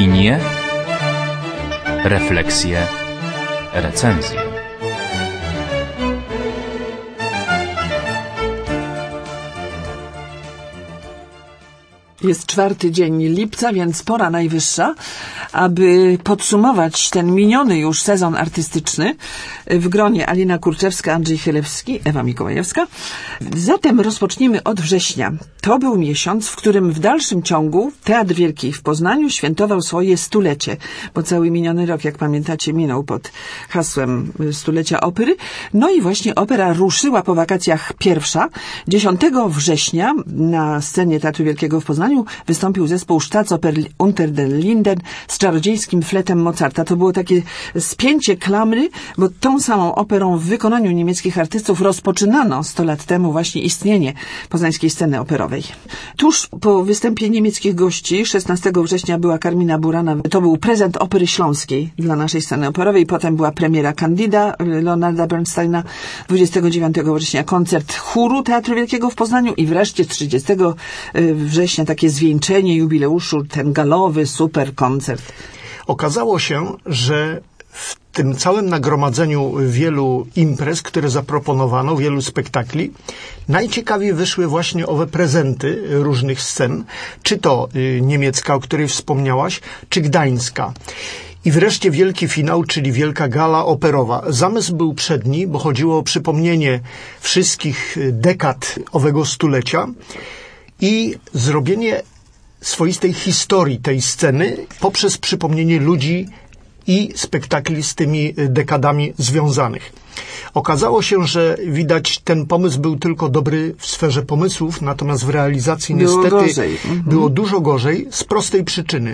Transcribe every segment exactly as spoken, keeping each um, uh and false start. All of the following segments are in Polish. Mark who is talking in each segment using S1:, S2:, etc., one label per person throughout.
S1: Opinie, refleksje, recenzje.
S2: Jest czwarty dzień lipca, więc pora najwyższa, aby podsumować ten miniony już sezon artystyczny w gronie Alina Kurczewska, Andrzej Chylewski, Ewa Mikołajewska. Zatem rozpocznijmy od września. To był miesiąc, w którym w dalszym ciągu Teatr Wielki w Poznaniu świętował swoje stulecie, bo cały miniony rok, jak pamiętacie, minął pod hasłem stulecia opery. No i właśnie opera ruszyła po wakacjach pierwsza. dziesiątego września na scenie Teatru Wielkiego w Poznaniu wystąpił zespół Staatsoper unter den Linden z czarodziejskim fletem Mozarta. To było takie spięcie klamry, bo tą samą operą w wykonaniu niemieckich artystów rozpoczynano sto lat temu właśnie istnienie poznańskiej sceny operowej. Tuż po występie niemieckich gości szesnastego września była Carmina Burana. To był prezent Opery Śląskiej dla naszej sceny operowej. Potem była premiera Candida Leonarda Bernsteina. dwudziestego dziewiątego września koncert chóru Teatru Wielkiego w Poznaniu i wreszcie trzydziestego września takie zwieńczenie jubileuszu, ten galowy super koncert.
S3: Okazało się, że w tym całym nagromadzeniu wielu imprez, które zaproponowano, wielu spektakli, najciekawiej wyszły właśnie owe prezenty różnych scen, czy to y, niemiecka, o której wspomniałaś, czy gdańska. I wreszcie wielki finał, czyli wielka gala operowa. Zamysł był przedni, bo chodziło o przypomnienie wszystkich dekad owego stulecia i zrobienie swoistej historii tej sceny poprzez przypomnienie ludzi i spektakli z tymi dekadami związanych. Okazało się, że widać ten pomysł był tylko dobry w sferze pomysłów, natomiast w realizacji
S2: było
S3: niestety
S2: gorzej. Mhm.
S3: było dużo gorzej z prostej przyczyny.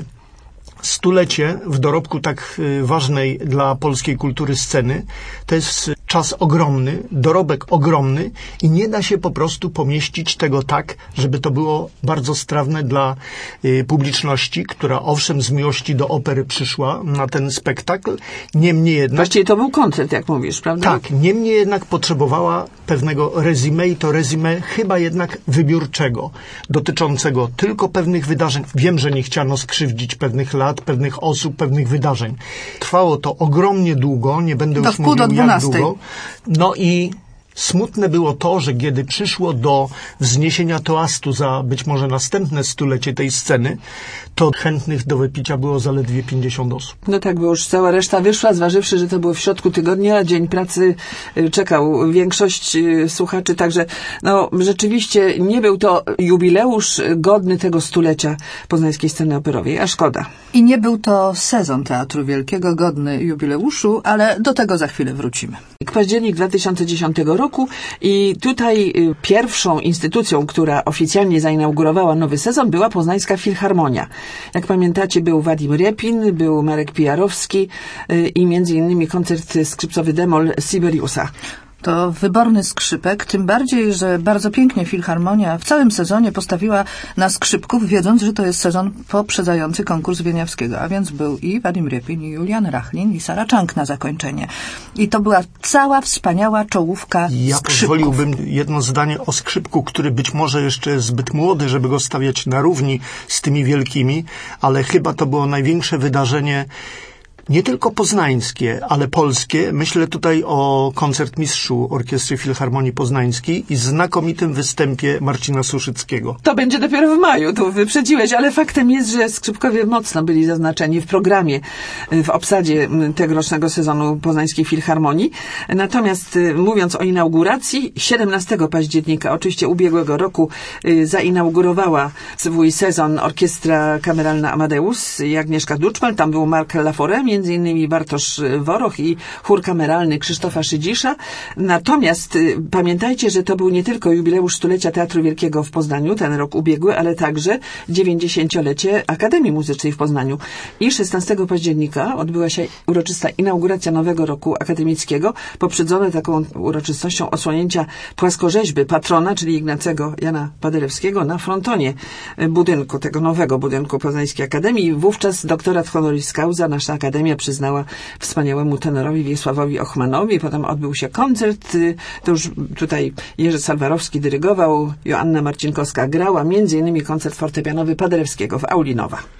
S3: Stulecie w dorobku tak ważnej dla polskiej kultury sceny to jest czas ogromny, dorobek ogromny i nie da się po prostu pomieścić tego tak, żeby to było bardzo strawne dla y, publiczności, która owszem z miłości do opery przyszła na ten spektakl, niemniej jednak...
S2: Właściwie to był koncert, jak mówisz, prawda?
S3: Tak, niemniej jednak potrzebowała pewnego resume i to resume chyba jednak wybiórczego, dotyczącego tylko pewnych wydarzeń. Wiem, że nie chciano skrzywdzić pewnych lat, pewnych osób, pewnych wydarzeń. Trwało to ogromnie długo, nie będę
S4: do
S3: już mówił jak długo. No i smutne było to, że kiedy przyszło do wzniesienia toastu za być może następne stulecie tej sceny, to chętnych do wypicia było zaledwie pięćdziesiąt osób.
S2: No tak, bo już cała reszta wyszła, zważywszy, że to było w środku tygodnia, dzień pracy czekał większość słuchaczy, także no rzeczywiście nie był to jubileusz godny tego stulecia poznańskiej sceny operowej, a szkoda.
S4: I nie był to sezon Teatru Wielkiego godny jubileuszu, ale do tego za chwilę wrócimy.
S2: Październik dwa tysiące dziesiątego roku i tutaj pierwszą instytucją, która oficjalnie zainaugurowała nowy sezon, była Poznańska Filharmonia. Jak pamiętacie, był Wadim Repin, był Marek Pijarowski i między innymi koncert skrzypcowy Demol Sibeliusa.
S4: To wyborny skrzypek, tym bardziej, że bardzo pięknie Filharmonia w całym sezonie postawiła na skrzypków, wiedząc, że to jest sezon poprzedzający konkurs Wieniawskiego, a więc był i Wadim Repin, i Julian Rachlin, i Sara Chang na zakończenie. I to była cała wspaniała czołówka
S3: ja
S4: skrzypków.
S3: Ja pozwoliłbym jedno zdanie o skrzypku, który być może jeszcze jest zbyt młody, żeby go stawiać na równi z tymi wielkimi, ale chyba to było największe wydarzenie nie tylko poznańskie, ale polskie. Myślę tutaj o koncertmistrzu Orkiestry Filharmonii Poznańskiej i znakomitym występie Marcina Suszyckiego.
S2: To będzie dopiero w maju, to wyprzedziłeś, ale faktem jest, że skrzypkowie mocno byli zaznaczeni w programie, w obsadzie tegorocznego sezonu Poznańskiej Filharmonii. Natomiast mówiąc o inauguracji, siedemnastego października, oczywiście ubiegłego roku, zainaugurowała swój sezon Orkiestra Kameralna Amadeus i Agnieszka Duczmal. Tam był Mark Lafore, między innymi Bartosz Woroch i chór kameralny Krzysztofa Szydzisza. Natomiast y, pamiętajcie, że to był nie tylko jubileusz stulecia Teatru Wielkiego w Poznaniu, ten rok ubiegły, ale także dziewięćdziesięciolecie Akademii Muzycznej w Poznaniu. I szesnastego października odbyła się uroczysta inauguracja nowego roku akademickiego, poprzedzone taką uroczystością osłonięcia płaskorzeźby patrona, czyli Ignacego Jana Paderewskiego na frontonie budynku, tego nowego budynku Poznańskiej Akademii. Wówczas doktorat honoris causa nasza Akademia przyznała wspaniałemu tenorowi Wiesławowi Ochmanowi. Potem odbył się koncert. To już tutaj Jerzy Salwarowski dyrygował, Joanna Marcinkowska grała, między innymi koncert fortepianowy Paderewskiego w Auli Nowa.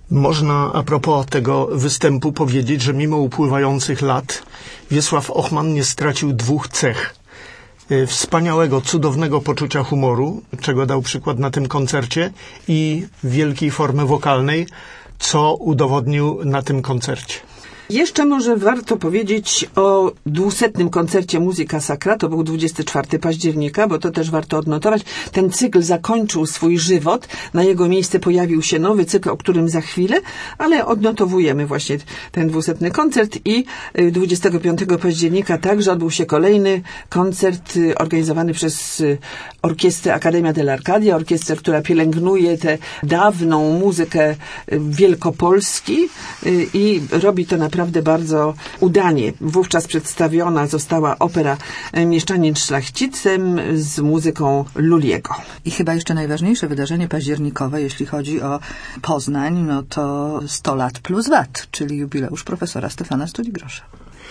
S3: Można a propos tego występu powiedzieć, że mimo upływających lat Wiesław Ochman nie stracił dwóch cech. Wspaniałego, cudownego poczucia humoru, czego dał przykład na tym koncercie, i wielkiej formy wokalnej, co udowodnił na tym koncercie.
S2: Jeszcze może warto powiedzieć o dwusetnym koncercie Muzyka Sacra. To był dwudziestego czwartego października, bo to też warto odnotować. Ten cykl zakończył swój żywot. Na jego miejsce pojawił się nowy cykl, o którym za chwilę, ale odnotowujemy właśnie ten dwusetny koncert i dwudziestego piątego października także odbył się kolejny koncert organizowany przez Orkiestrę Academia dell'Arcadia, orkiestrę, która pielęgnuje tę dawną muzykę Wielkopolski i robi to naprawdę naprawdę bardzo udanie. Wówczas przedstawiona została opera Mieszczanin szlachcicem z muzyką Lully'ego.
S4: I chyba jeszcze najważniejsze wydarzenie październikowe, jeśli chodzi o Poznań, no to sto lat plus wat, czyli jubileusz profesora Stefana Studigrosza.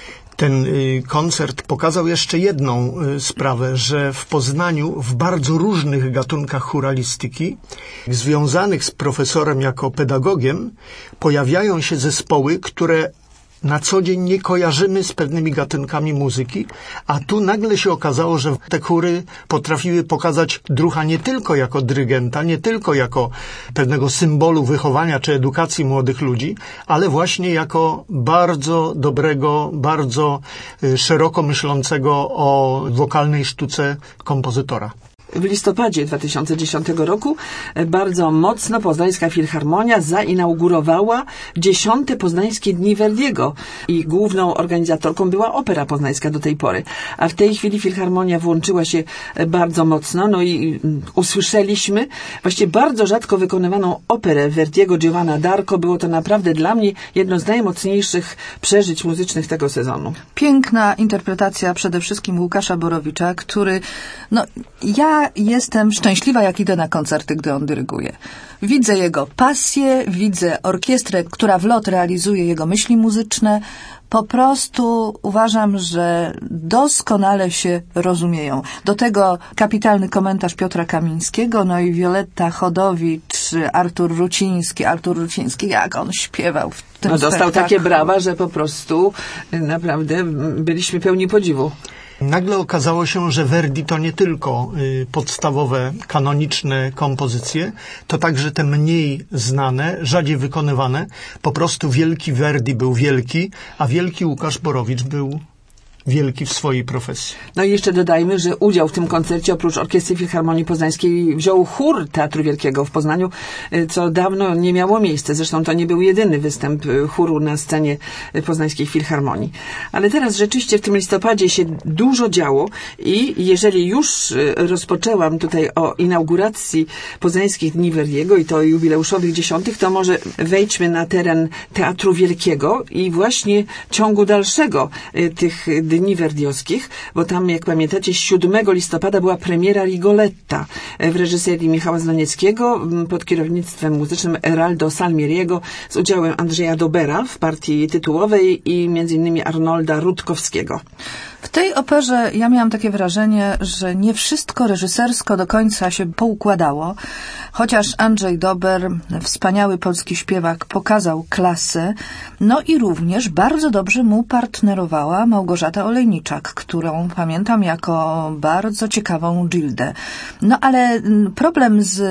S3: Ten koncert pokazał jeszcze jedną sprawę, że w Poznaniu w bardzo różnych gatunkach chóralistyki, związanych z profesorem jako pedagogiem, pojawiają się zespoły, które na co dzień nie kojarzymy z pewnymi gatunkami muzyki, a tu nagle się okazało, że te chóry potrafiły pokazać druha nie tylko jako dyrygenta, nie tylko jako pewnego symbolu wychowania czy edukacji młodych ludzi, ale właśnie jako bardzo dobrego, bardzo szeroko myślącego o wokalnej sztuce kompozytora.
S2: W listopadzie dwa tysiące dziesiątego roku bardzo mocno Poznańska Filharmonia zainaugurowała dziesiąte Poznańskie Dni Verdiego i główną organizatorką była Opera Poznańska do tej pory. A w tej chwili Filharmonia włączyła się bardzo mocno, no i usłyszeliśmy właściwie bardzo rzadko wykonywaną operę Verdiego, Giovanna d'Arco. Było to naprawdę dla mnie jedno z najmocniejszych przeżyć muzycznych tego sezonu.
S4: Piękna interpretacja przede wszystkim Łukasza Borowicza, który, no ja jestem szczęśliwa, jak idę na koncerty, gdy on dyryguje. Widzę jego pasję, widzę orkiestrę, która w lot realizuje jego myśli muzyczne. Po prostu uważam, że doskonale się rozumieją. Do tego kapitalny komentarz Piotra Kamińskiego, no i Wioletta Chodowicz, Artur Ruciński. Artur Ruciński, jak on śpiewał w tym
S2: No dostał
S4: spektaklu.
S2: takie brawa, że po prostu naprawdę byliśmy pełni podziwu.
S3: Nagle okazało się, że Verdi to nie tylko y, podstawowe, kanoniczne kompozycje, to także te mniej znane, rzadziej wykonywane. Po prostu wielki Verdi był wielki, a wielki Łukasz Borowicz był wielki w swojej profesji.
S2: No i jeszcze dodajmy, że udział w tym koncercie oprócz Orkiestry Filharmonii Poznańskiej wziął chór Teatru Wielkiego w Poznaniu, co dawno nie miało miejsca. Zresztą to nie był jedyny występ chóru na scenie Poznańskiej Filharmonii. Ale teraz rzeczywiście w tym listopadzie się dużo działo i jeżeli już rozpoczęłam tutaj o inauguracji Poznańskich Dni Verdiego i to jubileuszowych dziesiątych, to może wejdźmy na teren Teatru Wielkiego i właśnie ciągu dalszego tych Dni Verdiowskich, bo tam, jak pamiętacie, siódmego listopada była premiera Rigoletta w reżyserii Michała Zdonieckiego pod kierownictwem muzycznym Eraldo Salmieriego z udziałem Andrzeja Dobera w partii tytułowej i między innymi Arnolda Rutkowskiego.
S4: W tej operze ja miałam takie wrażenie, że nie wszystko reżysersko do końca się poukładało, chociaż Andrzej Dober, wspaniały polski śpiewak, pokazał klasę, no i również bardzo dobrze mu partnerowała Małgorzata Olejniczak, którą pamiętam jako bardzo ciekawą Gildę. No ale problem z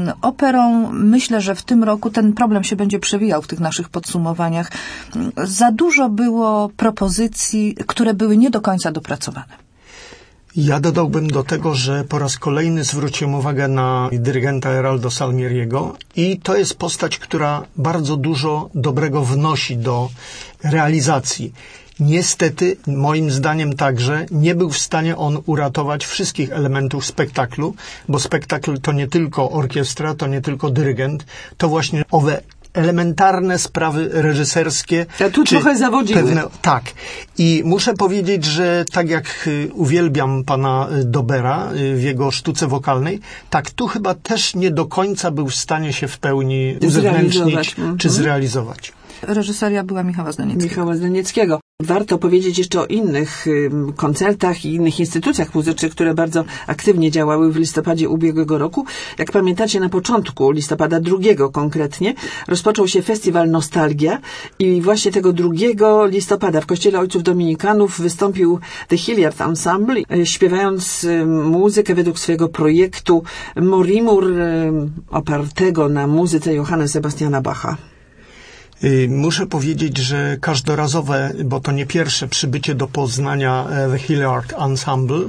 S4: operą, myślę, że w tym roku ten problem się będzie przewijał w tych naszych podsumowaniach. Za dużo było propozycji, które były nie do końca dopracowane.
S3: Ja dodałbym do tego, że po raz kolejny zwróciłem uwagę na dyrygenta Eraldo Salmieriego i to jest postać, która bardzo dużo dobrego wnosi do realizacji. Niestety, moim zdaniem także, nie był w stanie on uratować wszystkich elementów spektaklu, bo spektakl to nie tylko orkiestra, to nie tylko dyrygent, to właśnie owe elementarne sprawy reżyserskie.
S2: Ja tu trochę zawodziły.
S3: Pewne, tak. I muszę powiedzieć, że tak jak uwielbiam pana Dobera w jego sztuce wokalnej, tak tu chyba też nie do końca był w stanie się w pełni uzewnętrznić czy zrealizować.
S4: Reżyseria była Michała Zdonieckiego.
S2: Michała Zdonieckiego. Warto powiedzieć jeszcze o innych y, koncertach i innych instytucjach muzycznych, które bardzo aktywnie działały w listopadzie ubiegłego roku. Jak pamiętacie, na początku listopada drugiego konkretnie rozpoczął się festiwal Nostalgia i właśnie tego drugiego listopada w Kościele Ojców Dominikanów wystąpił The Hilliard Ensemble, y, śpiewając y, muzykę według swojego projektu Morimur, y, opartego na muzyce Johanna Sebastiana Bacha.
S3: Muszę powiedzieć, że każdorazowe, bo to nie pierwsze przybycie do Poznania The Hilliard Ensemble,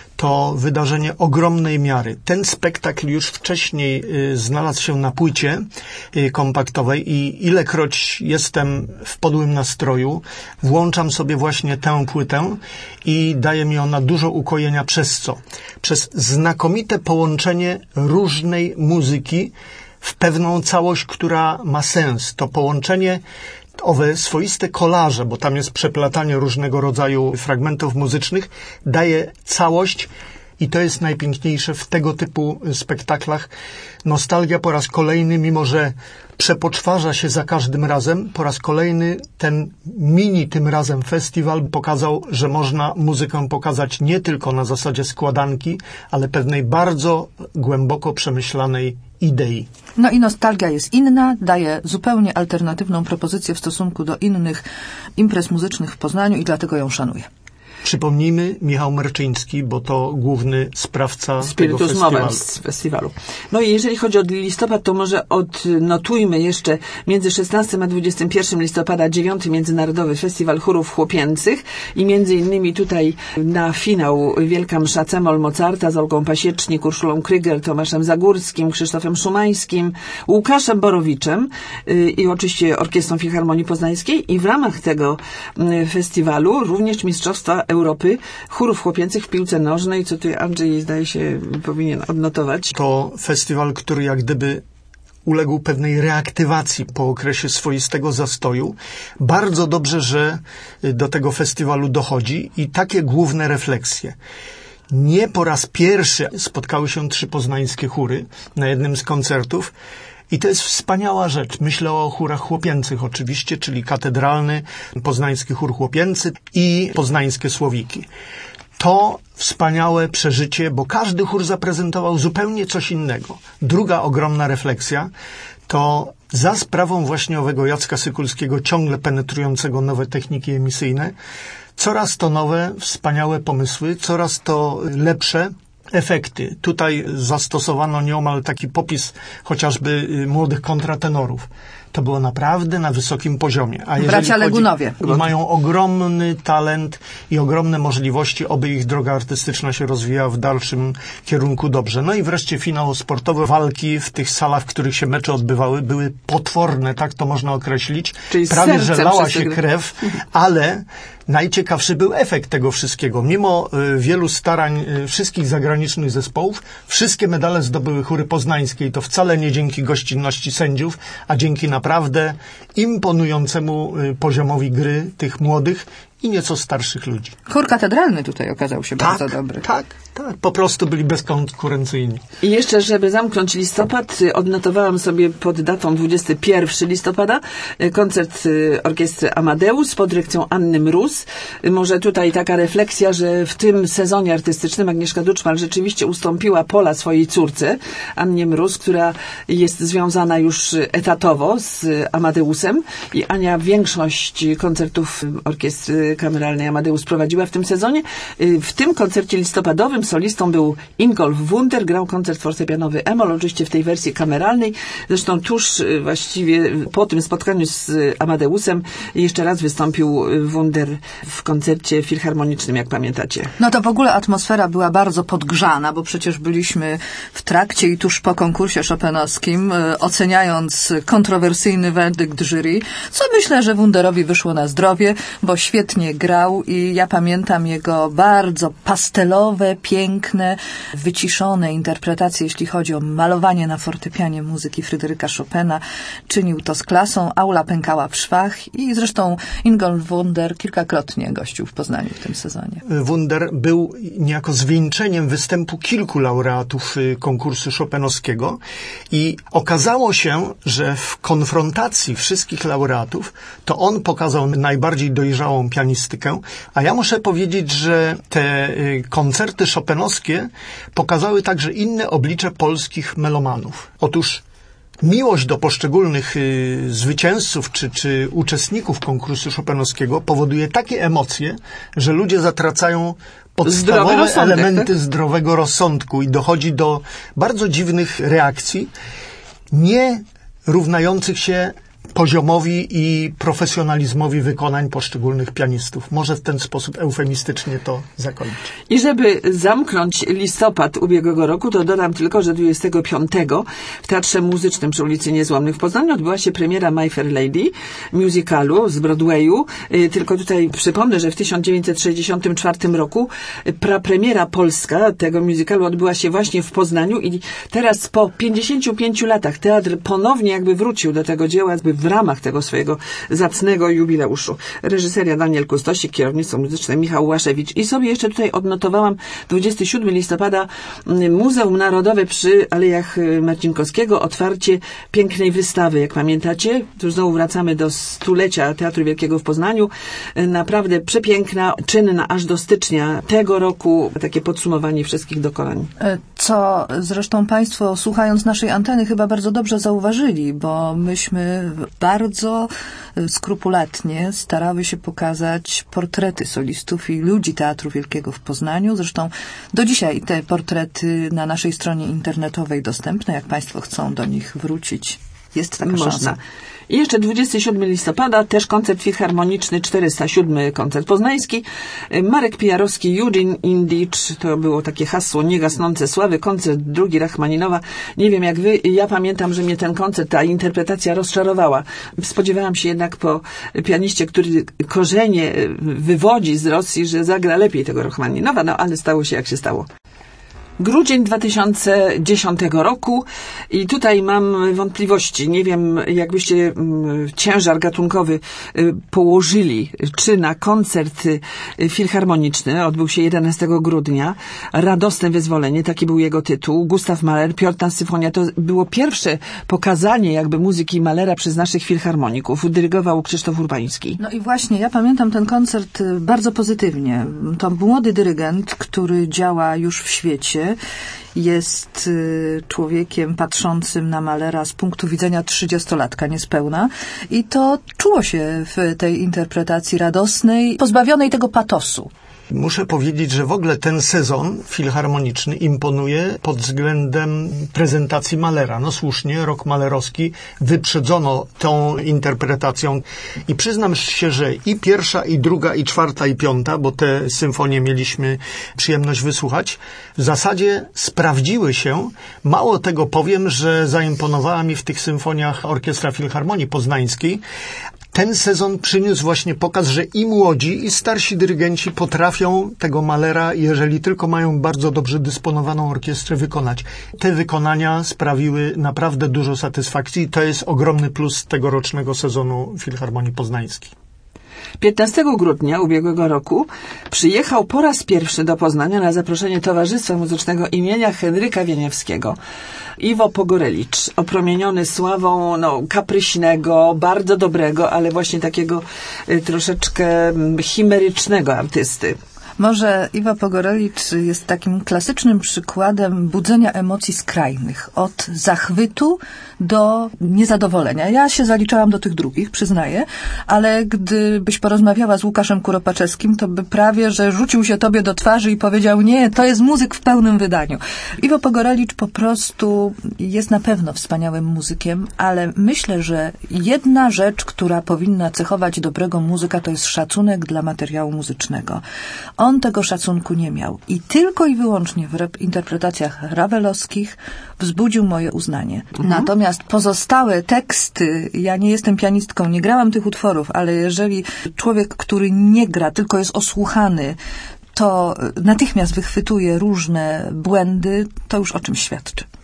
S3: to wydarzenie ogromnej miary. Ten spektakl już wcześniej znalazł się na płycie kompaktowej i ilekroć jestem w podłym nastroju, włączam sobie właśnie tę płytę i daje mi ona dużo ukojenia. Przez co? Przez znakomite połączenie różnej muzyki w pewną całość, która ma sens. To połączenie, owe swoiste kolaże, bo tam jest przeplatanie różnego rodzaju fragmentów muzycznych, daje całość i to jest najpiękniejsze w tego typu spektaklach. Nostalgia po raz kolejny, mimo że przepoczwarza się za każdym razem, po raz kolejny ten mini tym razem festiwal pokazał, że można muzykę pokazać nie tylko na zasadzie składanki, ale pewnej bardzo głęboko przemyślanej idei.
S4: No i Nostalgia jest inna, daje zupełnie alternatywną propozycję w stosunku do innych imprez muzycznych w Poznaniu i dlatego ją szanuję.
S3: Przypomnijmy, Michał Merczyński, bo to główny sprawca
S2: Spiritus
S3: tego festiwalu.
S2: Movens festiwalu. No i jeżeli chodzi o listopad, to może odnotujmy jeszcze między szesnastym a dwudziestym pierwszym listopada dziewiąty Międzynarodowy Festiwal Chórów Chłopięcych i między innymi tutaj na finał Wielka Msza C-moll Mozarta z Olgą Pasiecznik, Urszulą Krygiel, Tomaszem Zagórskim, Krzysztofem Szumańskim, Łukaszem Borowiczem yy, i oczywiście Orkiestrą Filharmonii Poznańskiej i w ramach tego yy, festiwalu również Mistrzostwa Europy chórów chłopięcych w piłce nożnej, co tu Andrzej zdaje się powinien odnotować.
S3: To festiwal, który jak gdyby uległ pewnej reaktywacji po okresie swoistego zastoju. Bardzo dobrze, że do tego festiwalu dochodzi i takie główne refleksje. Nie po raz pierwszy spotkały się trzy poznańskie chóry na jednym z koncertów. I to jest wspaniała rzecz. Myślę o chórach chłopięcych oczywiście, czyli katedralny, poznański chór chłopięcy i poznańskie Słowiki. To wspaniałe przeżycie, bo każdy chór zaprezentował zupełnie coś innego. Druga ogromna refleksja to za sprawą właśnie owego Jacka Sykulskiego, ciągle penetrującego nowe techniki emisyjne, coraz to nowe, wspaniałe pomysły, coraz to lepsze efekty. Tutaj zastosowano nieomal taki popis chociażby młodych kontratenorów. To było naprawdę na wysokim poziomie. A
S4: Bracia Legunowie.
S3: Chodzi, mają ogromny talent i ogromne możliwości, oby ich droga artystyczna się rozwijała w dalszym kierunku dobrze. No i wreszcie finał sportowy. Walki w tych salach, w których się mecze odbywały, były potworne, tak to można określić.
S2: Czyli
S3: prawie że lała się
S2: gry.
S3: krew, ale najciekawszy był efekt tego wszystkiego. Mimo y, wielu starań y, wszystkich zagranicznych zespołów, wszystkie medale zdobyły chóry poznańskie i to wcale nie dzięki gościnności sędziów, a dzięki naprawdę imponującemu y, poziomowi gry tych młodych i nieco starszych ludzi.
S4: Chór katedralny tutaj okazał się
S3: Tak,
S4: bardzo dobry.
S3: tak, tak. Po prostu byli bezkonkurencyjni.
S2: I jeszcze, żeby zamknąć listopad, odnotowałam sobie pod datą dwudziestego pierwszego listopada koncert orkiestry Amadeus pod dyrekcją Anny Mróz. Może tutaj taka refleksja, że w tym sezonie artystycznym Agnieszka Duczmal rzeczywiście ustąpiła pola swojej córce, Annie Mróz, która jest związana już etatowo z Amadeusem i Ania większość koncertów orkiestry kameralnej Amadeus prowadziła w tym sezonie. W tym koncercie listopadowym solistą był Ingolf Wunder, grał koncert fortepianowy E-moll, oczywiście w tej wersji kameralnej. Zresztą tuż właściwie po tym spotkaniu z Amadeusem jeszcze raz wystąpił Wunder w koncercie filharmonicznym, jak pamiętacie.
S4: No to w ogóle atmosfera była bardzo podgrzana, bo przecież byliśmy w trakcie i tuż po konkursie chopinowskim, oceniając kontrowersyjny werdykt jury, co myślę, że Wunderowi wyszło na zdrowie, bo świetnie grał i ja pamiętam jego bardzo pastelowe, piękne, wyciszone interpretacje, jeśli chodzi o malowanie na fortepianie muzyki Fryderyka Chopina. Czynił to z klasą, aula pękała w szwach i zresztą Ingolf Wunder kilkakrotnie gościł w Poznaniu w tym sezonie.
S3: Wunder był niejako zwieńczeniem występu kilku laureatów konkursu chopinowskiego i okazało się, że w konfrontacji wszystkich laureatów to on pokazał najbardziej dojrzałą pianistę pianistykę. A ja muszę powiedzieć, że te koncerty chopinowskie pokazały także inne oblicze polskich melomanów. Otóż miłość do poszczególnych y, zwycięzców czy, czy uczestników konkursu chopinowskiego powoduje takie emocje, że ludzie zatracają podstawowe elementy tak? zdrowego rozsądku i dochodzi do bardzo dziwnych reakcji, nie równających się poziomowi i profesjonalizmowi wykonań poszczególnych pianistów. Może w ten sposób eufemistycznie to zakończyć.
S2: I żeby zamknąć listopad ubiegłego roku, to dodam tylko, że dwudziestego piątego w Teatrze Muzycznym przy ulicy Niezłomnych w Poznaniu odbyła się premiera My Fair Lady, musicalu z Broadwayu. Tylko tutaj przypomnę, że w tysiąc dziewięćset sześćdziesiątym czwartym roku prapremiera polska tego musicalu odbyła się właśnie w Poznaniu i teraz po pięćdziesięciu pięciu latach teatr ponownie jakby wrócił do tego dzieła, jakby w ramach tego swojego zacnego jubileuszu. Reżyseria Daniel Kustosik, kierownictwo muzyczne Michał Łaszewicz. I sobie jeszcze tutaj odnotowałam dwudziestego siódmego listopada Muzeum Narodowe przy Alejach Marcinkowskiego, otwarcie pięknej wystawy. Jak pamiętacie, tu znowu wracamy do stulecia Teatru Wielkiego w Poznaniu. Naprawdę przepiękna, czynna aż do stycznia tego roku. Takie podsumowanie wszystkich dokonań.
S4: Co zresztą Państwo, słuchając naszej anteny, chyba bardzo dobrze zauważyli, bo myśmy bardzo skrupulatnie starały się pokazać portrety solistów i ludzi Teatru Wielkiego w Poznaniu. Zresztą do dzisiaj te portrety na naszej stronie internetowej dostępne. Jak Państwo chcą do nich wrócić, jest taka
S2: Można.
S4: szansa.
S2: I jeszcze dwudziestego siódmego listopada też koncert filharmoniczny, czterysta siódmy koncert poznański. Marek Pijarowski, Eugene Indicz, to było takie hasło niegasnące sławy, koncert drugi Rachmaninowa. Nie wiem jak wy, ja pamiętam, że mnie ten koncert, ta interpretacja rozczarowała. Spodziewałam się jednak po pianiście, który korzenie wywodzi z Rosji, że zagra lepiej tego Rachmaninowa, no ale stało się jak się stało. Grudzień dwa tysiące dziesiątego roku i tutaj mam wątpliwości. Nie wiem, jakbyście ciężar gatunkowy położyli, czy na koncert filharmoniczny, odbył się jedenastego grudnia, Radosne Wyzwolenie, taki był jego tytuł, Gustav Mahler, Piąta Symfonia, to było pierwsze pokazanie jakby muzyki Mahlera przez naszych filharmoników. Dyrygował Krzysztof Urbański.
S4: No i właśnie, ja pamiętam ten koncert bardzo pozytywnie. To młody dyrygent, który działa już w świecie, jest człowiekiem patrzącym na Mahlera z punktu widzenia trzydziestolatka niespełna i to czuło się w tej interpretacji radosnej, pozbawionej tego patosu.
S3: Muszę powiedzieć, że w ogóle ten sezon filharmoniczny imponuje pod względem prezentacji Mahlera. No słusznie, rok mahlerowski wyprzedzono tą interpretacją i przyznam się, że i pierwsza, i druga, i czwarta, i piąta, bo te symfonie mieliśmy przyjemność wysłuchać, w zasadzie sprawdziły się. Mało tego powiem, że zaimponowała mi w tych symfoniach Orkiestra Filharmonii Poznańskiej. Ten sezon przyniósł właśnie pokaz, że i młodzi, i starsi dyrygenci potrafią tego Mahlera, jeżeli tylko mają bardzo dobrze dysponowaną orkiestrę, wykonać. Te wykonania sprawiły naprawdę dużo satysfakcji i to jest ogromny plus tegorocznego sezonu Filharmonii Poznańskiej.
S2: piętnastego grudnia ubiegłego roku przyjechał po raz pierwszy do Poznania na zaproszenie Towarzystwa Muzycznego imienia Henryka Wieniawskiego Iwo Pogorelicz, opromieniony sławą no, kapryśnego, bardzo dobrego, ale właśnie takiego y, troszeczkę chimerycznego artysty.
S4: Może Iwo Pogorelicz jest takim klasycznym przykładem budzenia emocji skrajnych. Od zachwytu do niezadowolenia. Ja się zaliczałam do tych drugich, przyznaję, ale gdybyś porozmawiała z Łukaszem Kuropaczewskim, to by prawie, że rzucił się tobie do twarzy i powiedział, nie, to jest muzyk w pełnym wydaniu. Iwo Pogorelicz po prostu jest na pewno wspaniałym muzykiem, ale myślę, że jedna rzecz, która powinna cechować dobrego muzyka, to jest szacunek dla materiału muzycznego. On tego szacunku nie miał i tylko i wyłącznie w interpretacjach rawelowskich wzbudził moje uznanie. Mhm. Natomiast pozostałe teksty, ja nie jestem pianistką, nie grałam tych utworów, ale jeżeli człowiek, który nie gra, tylko jest osłuchany, to natychmiast wychwytuje różne błędy, to już o czymś świadczy.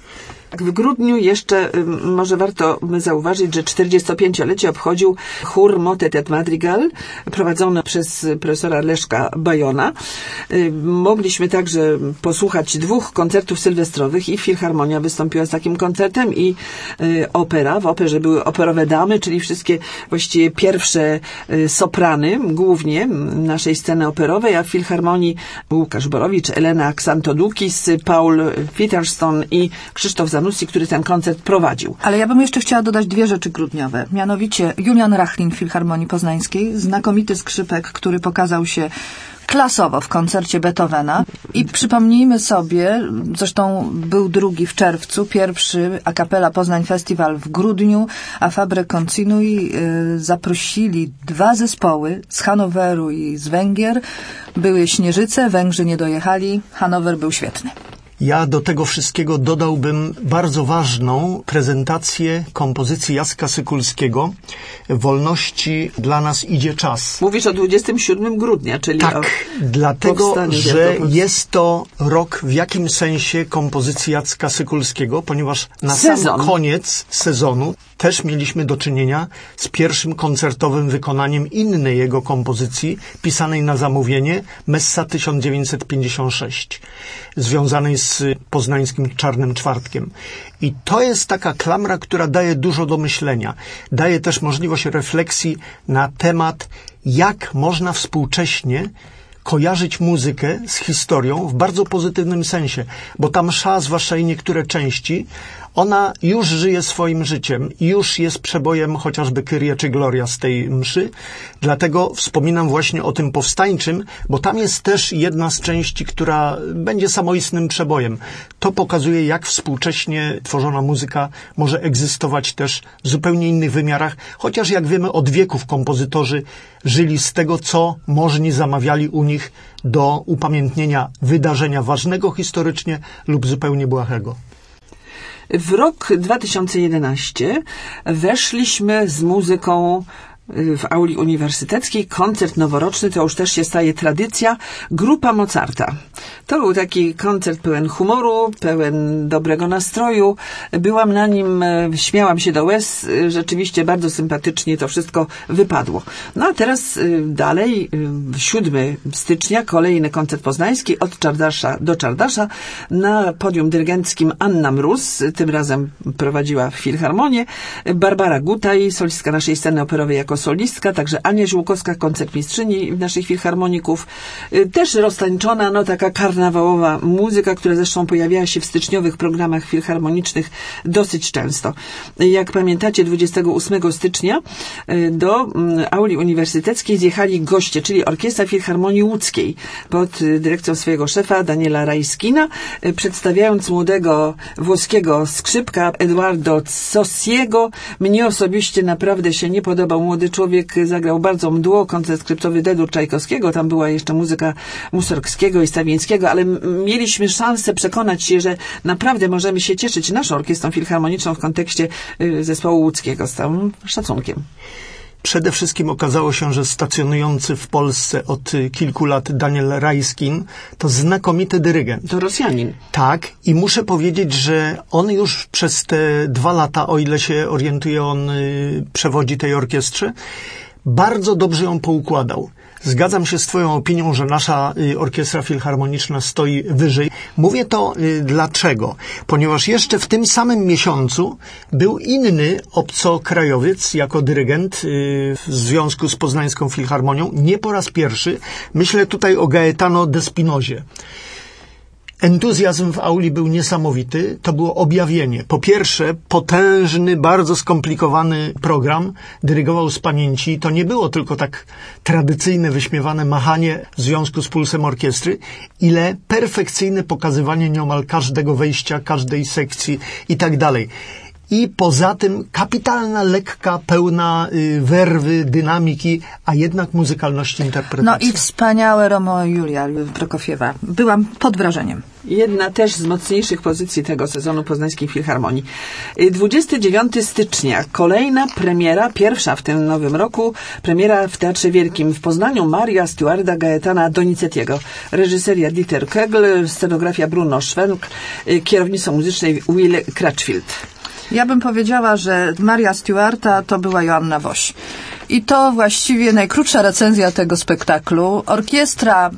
S2: W grudniu jeszcze y, może warto zauważyć, że czterdziestopięciolecie obchodził chór Motet et Madrigal prowadzony przez profesora Leszka Bajona. Y, mogliśmy także posłuchać dwóch koncertów sylwestrowych i Filharmonia wystąpiła z takim koncertem i y, opera. W operze były operowe damy, czyli wszystkie właściwie pierwsze y, soprany głównie naszej sceny operowej, a w Filharmonii Łukasz Borowicz, Elena Ksantodukis, Paul Peterston i Krzysztof Zanussi, który ten koncert prowadził.
S4: Ale ja bym jeszcze chciała dodać dwie rzeczy grudniowe. Mianowicie Julian Rachlin w Filharmonii Poznańskiej, znakomity skrzypek, który pokazał się klasowo w koncercie Beethovena. I przypomnijmy sobie, zresztą był drugi w czerwcu, pierwszy a cappella Poznań Festiwal w grudniu, a Fabre Continui y, zaprosili dwa zespoły z Hanoweru i z Węgier. Były Śnieżyce, Węgrzy nie dojechali, Hanower był świetny.
S3: Ja do tego wszystkiego dodałbym bardzo ważną prezentację kompozycji Jacka Sykulskiego Wolności dla nas idzie czas.
S2: Mówisz o dwudziestego siódmego grudnia, czyli
S3: tak,
S2: o
S3: dlatego, że jest to rok w jakim sensie kompozycji Jacka Sykulskiego, ponieważ na
S2: Sezon.
S3: sam koniec sezonu też mieliśmy do czynienia z pierwszym koncertowym wykonaniem innej jego kompozycji, pisanej na zamówienie, Messa tysiąc dziewięćset pięćdziesiąt sześć, związanej z poznańskim Czarnym Czwartkiem. I to jest taka klamra, która daje dużo do myślenia. Daje też możliwość refleksji na temat, jak można współcześnie kojarzyć muzykę z historią w bardzo pozytywnym sensie, bo ta msza, zwłaszcza i niektóre części, ona już żyje swoim życiem i już jest przebojem chociażby Kyrie czy Gloria z tej mszy. Dlatego wspominam właśnie o tym powstańczym, bo tam jest też jedna z części, która będzie samoistnym przebojem. To pokazuje, jak współcześnie tworzona muzyka może egzystować też w zupełnie innych wymiarach, chociaż jak wiemy od wieków kompozytorzy żyli z tego, co możni zamawiali u nich do upamiętnienia wydarzenia ważnego historycznie lub zupełnie błahego.
S2: W rok dwa tysiące jedenasty weszliśmy z muzyką w auli uniwersyteckiej. Koncert noworoczny, to już też się staje tradycja. Grupa Mozarta. To był taki koncert pełen humoru, pełen dobrego nastroju. Byłam na nim, śmiałam się do łez. Rzeczywiście bardzo sympatycznie to wszystko wypadło. No a teraz dalej, siódmego stycznia, kolejny koncert poznański od Czardasza do Czardasza. Na podium dyrygenckim Anna Mróz, tym razem prowadziła Filharmonię. Barbara Gutaj, solistka naszej sceny operowej jako solistka, także Ania Ziółkowska, koncertmistrzyni naszych filharmoników. Też roztańczona, no taka karnawałowa muzyka, która zresztą pojawiała się w styczniowych programach filharmonicznych dosyć często. Jak pamiętacie, dwudziestego ósmego stycznia do auli uniwersyteckiej zjechali goście, czyli Orkiestra Filharmonii Łódzkiej pod dyrekcją swojego szefa Daniela Rajskina, przedstawiając młodego włoskiego skrzypka Eduardo Zossiego. Mnie osobiście naprawdę się nie podobał młody człowiek, zagrał bardzo mdło, koncert skrzypcowy D-dur Czajkowskiego, tam była jeszcze muzyka Mussorgskiego i Stawieńskiego, ale mieliśmy szansę przekonać się, że naprawdę możemy się cieszyć naszą orkiestrą filharmoniczną w kontekście zespołu łódzkiego, z całym szacunkiem.
S3: Przede wszystkim okazało się, że stacjonujący w Polsce od kilku lat Daniel Rajskin to znakomity dyrygent.
S2: To Rosjanin.
S3: Tak, i muszę powiedzieć, że on już przez te dwa lata, o ile się orientuje, on y, przewodzi tej orkiestrze, bardzo dobrze ją poukładał. Zgadzam się z twoją opinią, że nasza y, orkiestra filharmoniczna stoi wyżej. Mówię to y, dlaczego? Ponieważ jeszcze w tym samym miesiącu był inny obcokrajowiec jako dyrygent y, w związku z Poznańską Filharmonią. Nie po raz pierwszy. Myślę tutaj o Gaetano de Spinozie. Entuzjazm w auli był niesamowity. To było objawienie. Po pierwsze, potężny, bardzo skomplikowany program dyrygował z pamięci. To nie było tylko tak tradycyjne, wyśmiewane machanie w związku z pulsem orkiestry, ile perfekcyjne pokazywanie nieomal każdego wejścia, każdej sekcji i tak dalej. i poza tym kapitalna, lekka, pełna y, werwy, dynamiki, a jednak muzykalności interpretacji.
S4: No i wspaniałe Romeo i Julia Prokofiewa. Byłam pod wrażeniem.
S2: Jedna też z mocniejszych pozycji tego sezonu Poznańskiej Filharmonii. dwudziestego dziewiątego stycznia kolejna premiera, pierwsza w tym nowym roku, premiera w Teatrze Wielkim w Poznaniu Maria Stuarda Gaetana Donizettiego. Reżyseria Dieter Kegel, scenografia Bruno Schwenk, kierownictwo muzyczne Will Crutchfield.
S4: Ja bym powiedziała, że Maria Stuarta to była Joanna Woś. I to właściwie najkrótsza recenzja tego spektaklu. Orkiestra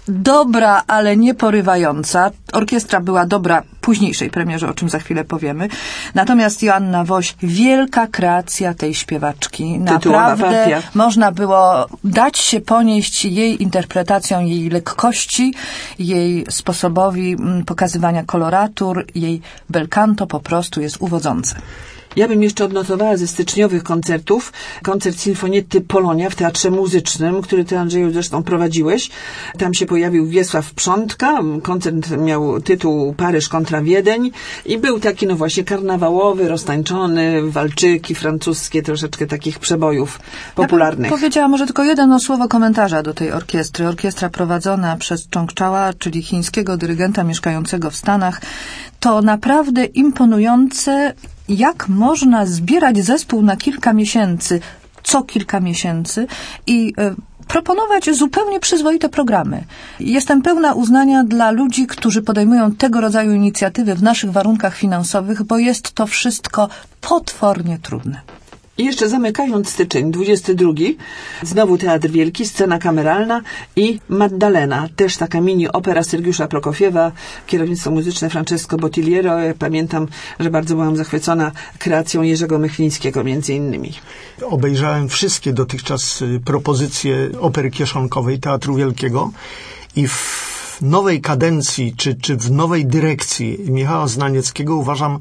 S4: dobra, ale nie porywająca. Orkiestra była dobra w późniejszej premierze, o czym za chwilę powiemy. Natomiast Joanna Woś, wielka kreacja tej śpiewaczki. Naprawdę można było dać się ponieść jej interpretacją, jej lekkości, jej sposobowi pokazywania koloratur, jej bel canto po prostu jest uwodzące.
S2: Ja bym jeszcze odnotowała ze styczniowych koncertów koncert Sinfonietty Polonia w Teatrze Muzycznym, który ty, Andrzeju, zresztą prowadziłeś. Tam się pojawił Wiesław Przątka. Koncert miał tytuł Paryż kontra Wiedeń i był taki, no właśnie, karnawałowy, roztańczony, walczyki francuskie, troszeczkę takich przebojów popularnych.
S4: Ja powiedziała może tylko jedno słowo komentarza do tej orkiestry. Orkiestra prowadzona przez Chong Chawa, czyli chińskiego dyrygenta mieszkającego w Stanach. To naprawdę imponujące, jak można zbierać zespół na kilka miesięcy, co kilka miesięcy i y, proponować zupełnie przyzwoite programy. Jestem pełna uznania dla ludzi, którzy podejmują tego rodzaju inicjatywy w naszych warunkach finansowych, bo jest to wszystko potwornie trudne.
S2: I jeszcze zamykając styczeń, dwudziesty drugi, znowu Teatr Wielki, scena kameralna i Maddalena, też taka mini opera Sergiusza Prokofiewa, kierownictwo muzyczne Francesco Bottigliero. Ja pamiętam, że bardzo byłam zachwycona kreacją Jerzego Mychlińskiego między innymi.
S3: Obejrzałem wszystkie dotychczas propozycje opery kieszonkowej Teatru Wielkiego i w nowej kadencji, czy, czy w nowej dyrekcji Michała Znanieckiego uważam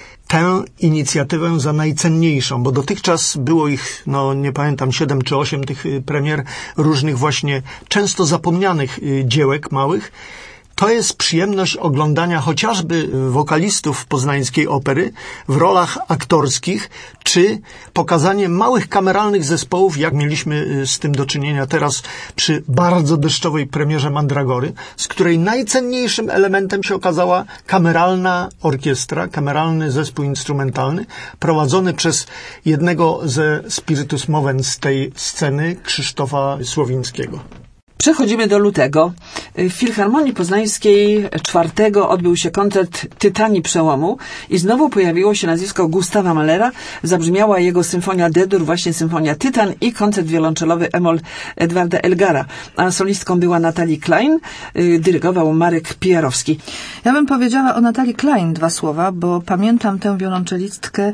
S3: tę inicjatywę za najcenniejszą, bo dotychczas było ich, no nie pamiętam, siedem czy osiem tych premier różnych właśnie często zapomnianych dziełek małych. To jest przyjemność oglądania chociażby wokalistów poznańskiej opery w rolach aktorskich, czy pokazanie małych kameralnych zespołów, jak mieliśmy z tym do czynienia teraz przy bardzo deszczowej premierze Mandragory, z której najcenniejszym elementem się okazała kameralna orkiestra, kameralny zespół instrumentalny, prowadzony przez jednego ze spiritus movens tej sceny, Krzysztofa Słowińskiego.
S2: Przechodzimy do lutego. W Filharmonii Poznańskiej czwartego odbył się koncert Tytanii Przełomu i znowu pojawiło się nazwisko Gustawa Mahlera. Zabrzmiała jego symfonia D-dur, właśnie symfonia Tytan i koncert wiolonczelowy Emol Edwarda Elgara. A solistką była Natalie Klein, dyrygował Marek Pijarowski.
S4: Ja bym powiedziała o Natalii Klein dwa słowa, bo pamiętam tę wiolonczelistkę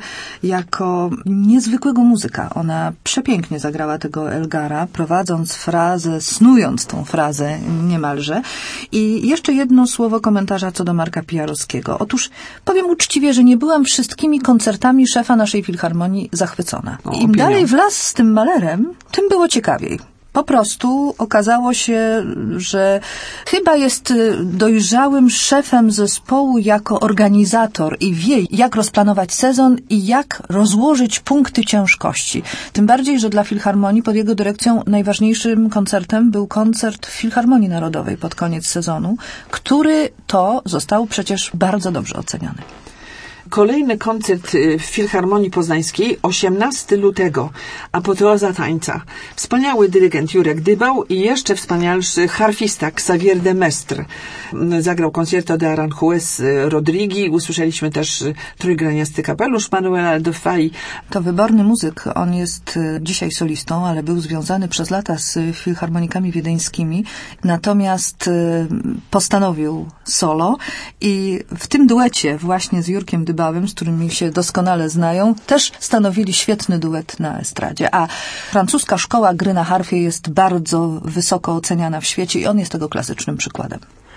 S4: jako niezwykłego muzyka. Ona przepięknie zagrała tego Elgara, prowadząc frazę, snując tą frazę niemalże. I jeszcze jedno słowo komentarza co do Marka Pijarowskiego. Otóż powiem uczciwie, że nie byłam wszystkimi koncertami szefa naszej filharmonii zachwycona.
S2: O,
S4: Im
S2: opinia.
S4: dalej w las z tym Mahlerem, tym było ciekawiej. Po prostu okazało się, że chyba jest dojrzałym szefem zespołu jako organizator i wie, jak rozplanować sezon i jak rozłożyć punkty ciężkości. Tym bardziej, że dla Filharmonii pod jego dyrekcją najważniejszym koncertem był koncert w Filharmonii Narodowej pod koniec sezonu, który to został przecież bardzo dobrze oceniony.
S2: Kolejny koncert w Filharmonii Poznańskiej, osiemnastego lutego, apoteoza tańca. Wspaniały dyrygent Jurek Dybał i jeszcze wspanialszy harfista Xavier de Mestre. Zagrał Concierto de Aranjuez Rodrigi. Usłyszeliśmy też trójgraniasty kapelusz Manuela de Fay.
S4: To wyborny muzyk. On jest dzisiaj solistą, ale był związany przez lata z filharmonikami wiedeńskimi. Natomiast postanowił solo i w tym duecie właśnie z Jurkiem Dybałem, z którymi się doskonale znają, też stanowili świetny duet na estradzie. A francuska szkoła gry na harfie jest bardzo wysoko oceniana w świecie i on jest tego klasycznym przykładem.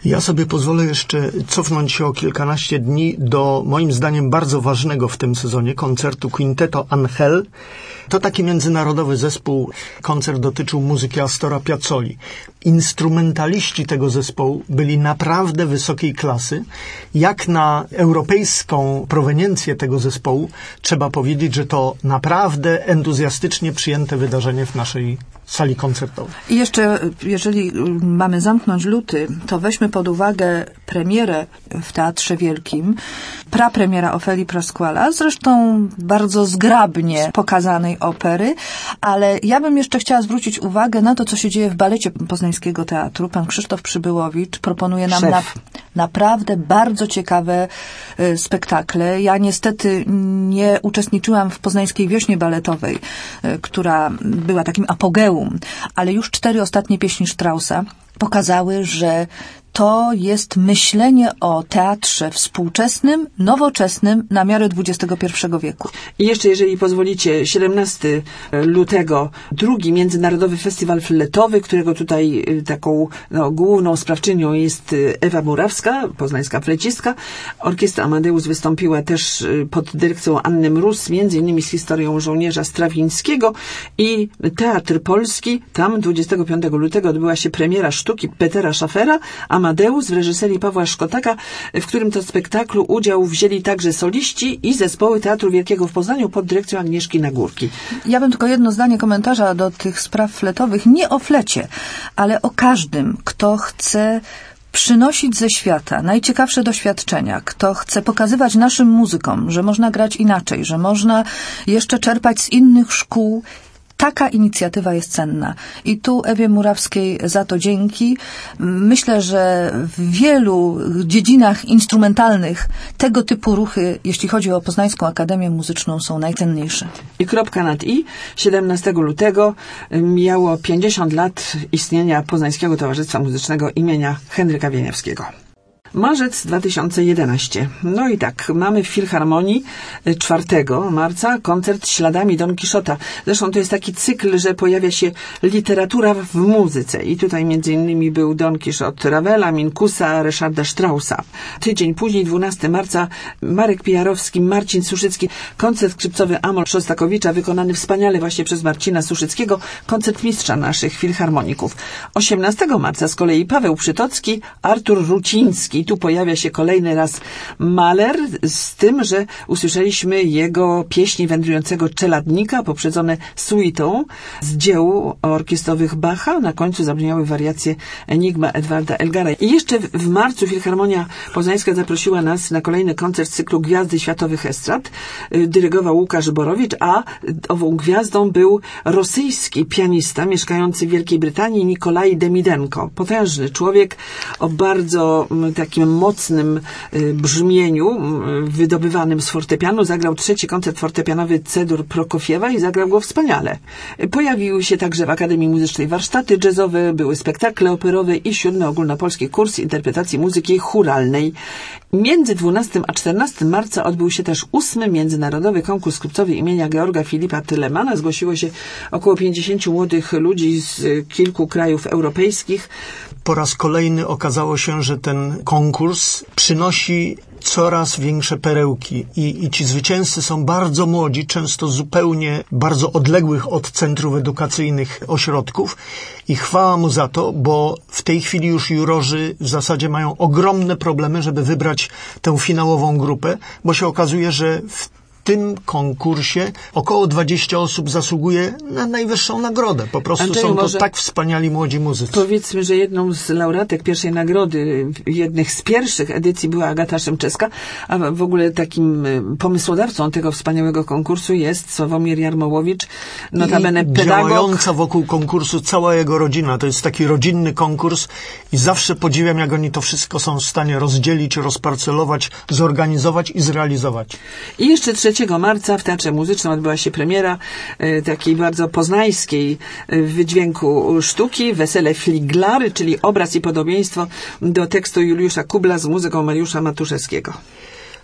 S3: Ja sobie pozwolę jeszcze cofnąć się o kilkanaście dni do, moim zdaniem, bardzo ważnego w tym sezonie koncertu Quinteto Angel. To taki międzynarodowy zespół. Koncert dotyczył muzyki Astora Piazzoli. Instrumentaliści tego zespołu byli naprawdę wysokiej klasy. Jak na europejską proweniencję tego zespołu, trzeba powiedzieć, że to naprawdę entuzjastycznie przyjęte wydarzenie w naszej sali koncertowej.
S4: I jeszcze, jeżeli mamy zamknąć luty, to weźmy pod uwagę premierę w Teatrze Wielkim, prapremiera Ofeli Pasquala, zresztą bardzo zgrabnie pokazanej opery, ale ja bym jeszcze chciała zwrócić uwagę na to, co się dzieje w balecie Poznańskiego Teatru. Pan Krzysztof Przybyłowicz proponuje nam na, naprawdę bardzo ciekawe y, spektakle. Ja niestety nie uczestniczyłam w Poznańskiej Wiośnie Baletowej, y, która była takim apogeum, ale już cztery ostatnie pieśni Straussa pokazały, że to jest myślenie o teatrze współczesnym, nowoczesnym na miarę dwudziestego pierwszego wieku.
S2: I jeszcze, jeżeli pozwolicie, siedemnastego lutego drugi Międzynarodowy Festiwal Fletowy, którego tutaj taką no, główną sprawczynią jest Ewa Murawska, poznańska flecistka. Orkiestra Amadeus wystąpiła też pod dyrekcją Anny Mróz, między innymi z historią żołnierza Strawińskiego, i Teatr Polski. Tam dwudziestego piątego lutego odbyła się premiera sztuki Petera Schaffera, Amadeus w reżyserii Pawła Szkotaka, w którym to spektaklu udział wzięli także soliści i zespoły Teatru Wielkiego w Poznaniu pod dyrekcją Agnieszki Nagórki.
S4: Ja bym tylko jedno zdanie komentarza do tych spraw fletowych, nie o flecie, ale o każdym, kto chce przynosić ze świata najciekawsze doświadczenia, kto chce pokazywać naszym muzykom, że można grać inaczej, że można jeszcze czerpać z innych szkół. Taka inicjatywa jest cenna. I tu Ewie Murawskiej za to dzięki. Myślę, że w wielu dziedzinach instrumentalnych tego typu ruchy, jeśli chodzi o Poznańską Akademię Muzyczną, są najcenniejsze.
S2: I kropka nad i. siedemnastego lutego mijało pięćdziesiąt lat istnienia Poznańskiego Towarzystwa Muzycznego imienia Henryka Wieniawskiego. Marzec dwa tysiące jedenasty. No i tak, mamy w Filharmonii czwartego marca koncert Śladami Don Kiszota. Zresztą to jest taki cykl, że pojawia się literatura w muzyce. I tutaj między innymi był Don Kiszot Ravela, Minkusa, Ryszarda Straussa. Tydzień później, dwunastego marca, Marek Pijarowski, Marcin Suszycki. Koncert skrzypcowy Amol Szostakowicza, wykonany wspaniale właśnie przez Marcina Suszyckiego. Koncert mistrza naszych filharmoników. osiemnastego marca z kolei Paweł Przytocki, Artur Ruciński. Tu pojawia się kolejny raz Mahler, z tym, że usłyszeliśmy jego pieśni wędrującego czeladnika, poprzedzone suitą z dzieł orkiestrowych Bacha. Na końcu zabrzmiały wariacje Enigma Edwarda Elgara. I jeszcze w marcu Filharmonia Poznańska zaprosiła nas na kolejny koncert cyklu Gwiazdy Światowych Estrad. Dyrygował Łukasz Borowicz, a ową gwiazdą był rosyjski pianista mieszkający w Wielkiej Brytanii Nikolaj Demidenko. Potężny człowiek o bardzo takim mocnym brzmieniu wydobywanym z fortepianu. Zagrał trzeci koncert fortepianowy C-dur Prokofiewa i zagrał go wspaniale. Pojawiły się także w Akademii Muzycznej warsztaty jazzowe, były spektakle operowe i siódmy ogólnopolski kurs interpretacji muzyki chóralnej. Między dwunastego a czternastego marca odbył się też ósmy Międzynarodowy Konkurs Skrzypcowy imienia Georga Filipa Tylemana. Zgłosiło się około pięćdziesięciu młodych ludzi z kilku krajów europejskich.
S3: Po raz kolejny okazało się, że ten konkurs przynosi coraz większe perełki i, i ci zwycięzcy są bardzo młodzi, często zupełnie bardzo odległych od centrów edukacyjnych ośrodków i chwała mu za to, bo w tej chwili już jurorzy w zasadzie mają ogromne problemy, żeby wybrać tę finałową grupę, bo się okazuje, że w tym konkursie około dwadzieścia osób zasługuje na najwyższą nagrodę. Po prostu
S2: Andrzeju,
S3: są to tak wspaniali młodzi muzycy.
S2: Powiedzmy, że jedną z laureatek pierwszej nagrody, jednych z pierwszych edycji była Agata Szymczewska, a w ogóle takim pomysłodawcą tego wspaniałego konkursu jest Sławomir Jarmołowicz, notabene
S3: I
S2: pedagog.
S3: Działająca wokół konkursu cała jego rodzina. To jest taki rodzinny konkurs i zawsze podziwiam, jak oni to wszystko są w stanie rozdzielić, rozparcelować, zorganizować i zrealizować.
S2: I jeszcze trzeciego marca w Teatrze Muzycznym odbyła się premiera e, takiej bardzo poznańskiej e, wydźwięku sztuki Wesele Fliglary, czyli obraz i podobieństwo do tekstu Juliusza Kubla z muzyką Mariusza Matuszewskiego.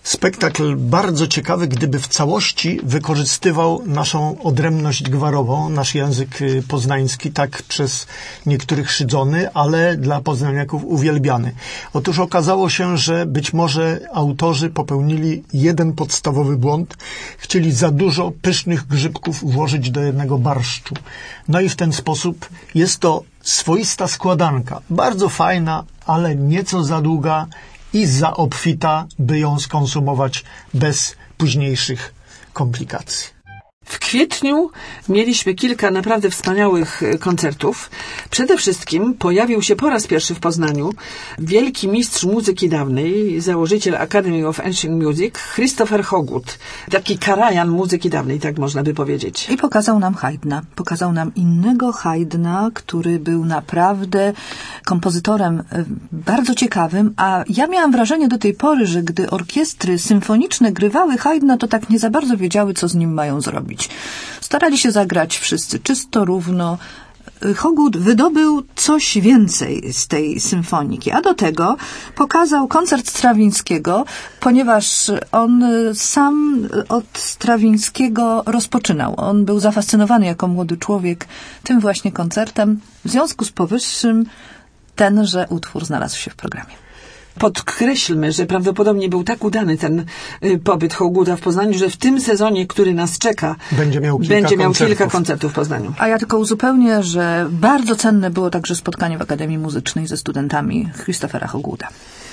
S3: Spektakl bardzo ciekawy, gdyby w całości wykorzystywał naszą odrębność gwarową, nasz język poznański, tak przez niektórych szydzony, ale dla poznaniaków uwielbiany. Otóż okazało się, że być może autorzy popełnili jeden podstawowy błąd. Chcieli za dużo pysznych grzybków włożyć do jednego barszczu. No i w ten sposób jest to swoista składanka. Bardzo fajna, ale nieco za długa i za obfita, by ją skonsumować bez późniejszych komplikacji.
S2: W kwietniu mieliśmy kilka naprawdę wspaniałych koncertów. Przede wszystkim pojawił się po raz pierwszy w Poznaniu wielki mistrz muzyki dawnej, założyciel Academy of Ancient Music, Christopher Hogut. Taki Karajan muzyki dawnej, tak można by powiedzieć.
S4: I pokazał nam Haydna. Pokazał nam innego Haydna, który był naprawdę kompozytorem bardzo ciekawym, a ja miałam wrażenie do tej pory, że gdy orkiestry symfoniczne grywały Haydna, to tak nie za bardzo wiedziały, co z nim mają zrobić. Starali się zagrać wszyscy czysto, równo. Hogut wydobył coś więcej z tej symfoniki, a do tego pokazał koncert Strawińskiego, ponieważ on sam od Strawińskiego rozpoczynał. On był zafascynowany jako młody człowiek tym właśnie koncertem. W związku z powyższym tenże utwór znalazł się w programie.
S2: Podkreślmy, że prawdopodobnie był tak udany ten y, pobyt Hoguta w Poznaniu, że w tym sezonie, który nas czeka,
S3: będzie miał kilka,
S2: będzie miał
S3: koncertów.
S2: kilka koncertów w Poznaniu.
S4: A ja tylko uzupełnię, że bardzo cenne było także spotkanie w Akademii Muzycznej ze studentami Christophera Hoguta.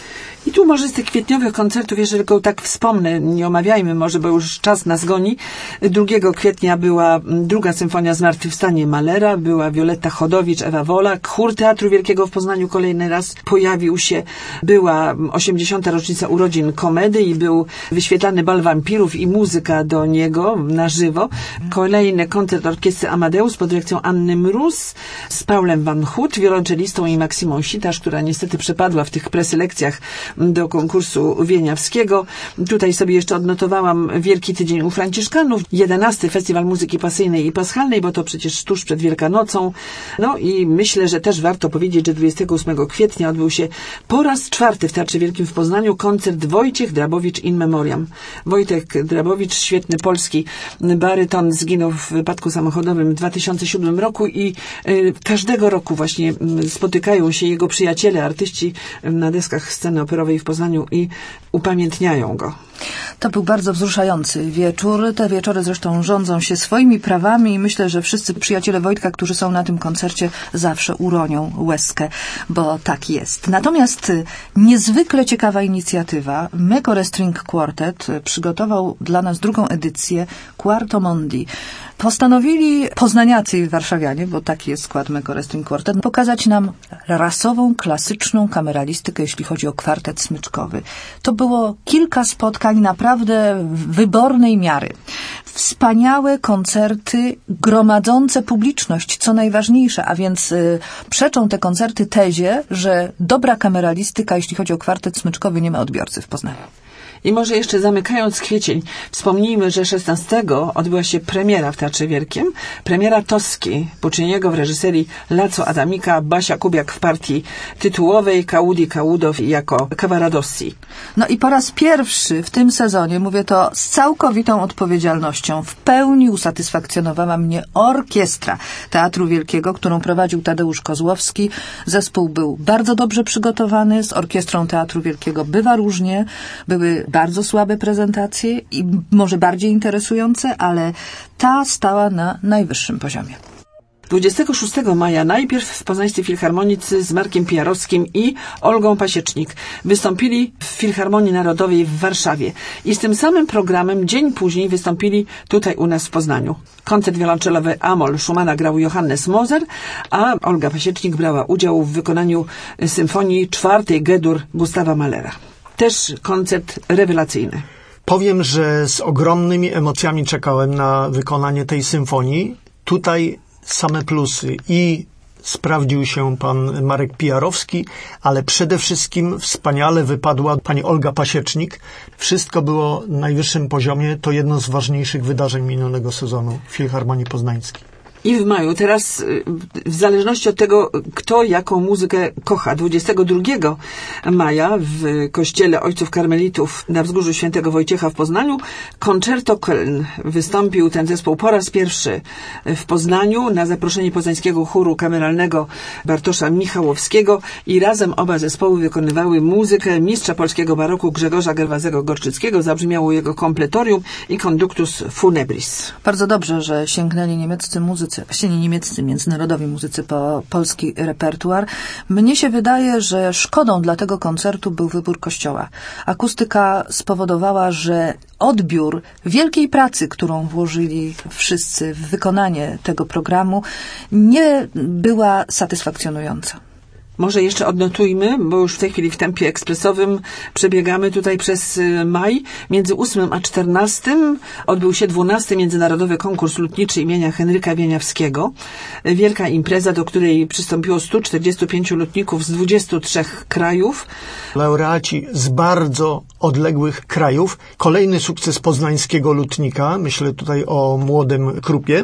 S2: I tu może z tych kwietniowych koncertów, jeżeli go tak wspomnę, nie omawiajmy może, bo już czas nas goni. drugiego kwietnia była druga symfonia Zmartwychwstanie Mahlera, była Wioletta Chodowicz, Ewa Wolak, chór Teatru Wielkiego w Poznaniu kolejny raz pojawił się. Była osiemdziesiąta rocznica urodzin Komedy i był wyświetlany bal wampirów i muzyka do niego na żywo. Kolejny koncert orkiestry Amadeus pod dyrekcją Anny Mróz z Paulem Van Hout, wiolonczelistą i Maksymą Sitarz, która niestety przepadła w tych preselekcjach do konkursu wieniawskiego. Tutaj sobie jeszcze odnotowałam Wielki Tydzień u Franciszkanów, jedenasty Festiwal Muzyki Pasyjnej i Paschalnej, bo to przecież tuż przed Wielkanocą. No i myślę, że też warto powiedzieć, że dwudziestego ósmego kwietnia odbył się po raz czwarty w Teatrze Wielkim w Poznaniu koncert Wojciech Drabowicz in memoriam. Wojtek Drabowicz, świetny polski baryton, zginął w wypadku samochodowym w dwa tysiące siódmym roku i y, każdego roku właśnie y, spotykają się jego przyjaciele, artyści y, na deskach sceny operowej w Poznaniu i upamiętniają go.
S4: To był bardzo wzruszający wieczór. Te wieczory zresztą rządzą się swoimi prawami i myślę, że wszyscy przyjaciele Wojtka, którzy są na tym koncercie, zawsze uronią łezkę, bo tak jest. Natomiast niezwykle ciekawa inicjatywa. Mekore String Quartet przygotował dla nas drugą edycję Quarto Mondi. Postanowili poznaniacy i warszawianie, bo taki jest skład Mekore String Quartet, pokazać nam rasową, klasyczną kameralistykę, jeśli chodzi o kwartet smyczkowy. To było kilka spotkań naprawdę wybornej miary. Wspaniałe koncerty gromadzące publiczność, co najważniejsze, a więc y, przeczą te koncerty tezie, że dobra kameralistyka, jeśli chodzi o kwartet smyczkowy, nie ma odbiorcy w Poznaniu.
S2: I może jeszcze zamykając kwiecień, wspomnijmy, że szesnastego odbyła się premiera w Teatrze Wielkim. Premiera Toski Pucciniego w reżyserii Laco Adamika, Basia Kubiak w partii tytułowej, Kaudi Kaudow jako Cavaradossi.
S4: No i po raz pierwszy w tym sezonie, mówię to z całkowitą odpowiedzialnością, w pełni usatysfakcjonowała mnie orkiestra Teatru Wielkiego, którą prowadził Tadeusz Kozłowski. Zespół był bardzo dobrze przygotowany, z orkiestrą Teatru Wielkiego bywa różnie, były bardzo słabe prezentacje i może bardziej interesujące, ale ta stała na najwyższym poziomie.
S2: dwudziestego szóstego maja najpierw w Poznańskiej Filharmonicy z Markiem Pijarowskim i Olgą Pasiecznik wystąpili w Filharmonii Narodowej w Warszawie i z tym samym programem dzień później wystąpili tutaj u nas w Poznaniu. Koncert wiolonczelowy Amol Schumana grał Johannes Moser, a Olga Pasiecznik brała udział w wykonaniu symfonii czwartej G-dur Gustawa Mahlera. Też koncert rewelacyjny.
S3: Powiem, że z ogromnymi emocjami czekałem na wykonanie tej symfonii. Tutaj same plusy i sprawdził się pan Marek Pijarowski, ale przede wszystkim wspaniale wypadła pani Olga Pasiecznik. Wszystko było na najwyższym poziomie. To jedno z ważniejszych wydarzeń minionego sezonu w Filharmonii Poznańskiej.
S2: I w maju, teraz w zależności od tego, kto jaką muzykę kocha, dwudziestego drugiego maja w kościele Ojców Karmelitów na Wzgórzu Świętego Wojciecha w Poznaniu Concerto Köln. Wystąpił ten zespół po raz pierwszy w Poznaniu na zaproszenie poznańskiego chóru kameralnego Bartosza Michałowskiego i razem oba zespoły wykonywały muzykę mistrza polskiego baroku Grzegorza Gerwazego-Gorczyckiego. Zabrzmiało jego kompletorium i Conductus Funebris.
S4: Bardzo dobrze, że sięgnęli niemieccy muzycy, właściwie nie niemieccy, międzynarodowi muzycy po polski repertuar. Mnie się wydaje, że szkodą dla tego koncertu był wybór kościoła. Akustyka spowodowała, że odbiór wielkiej pracy, którą włożyli wszyscy w wykonanie tego programu, nie była satysfakcjonująca.
S2: Może jeszcze odnotujmy, bo już w tej chwili w tempie ekspresowym przebiegamy tutaj przez maj. Między ósmym a czternastym odbył się dwunasty Międzynarodowy Konkurs Lutniczy imienia Henryka Wieniawskiego. Wielka impreza, do której przystąpiło stu czterdziestu pięciu lutników z dwudziestu trzech krajów.
S3: Laureaci z bardzo odległych krajów. Kolejny sukces poznańskiego lutnika, myślę tutaj o młodym Krupie.